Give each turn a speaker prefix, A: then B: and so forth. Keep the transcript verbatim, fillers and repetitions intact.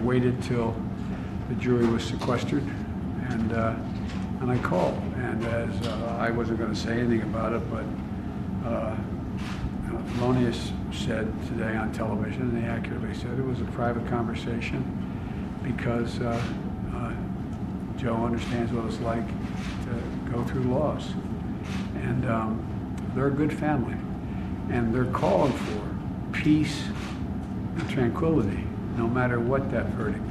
A: waited till the jury was sequestered, and uh, and I called. And as uh, I wasn't going to say anything about it, but uh, Thelonious said today on television, and he accurately said it was a private conversation because uh, uh, Joe understands what it's like to go through loss. And um, they're a good family, and they're calling for peace and tranquility, no matter what that verdict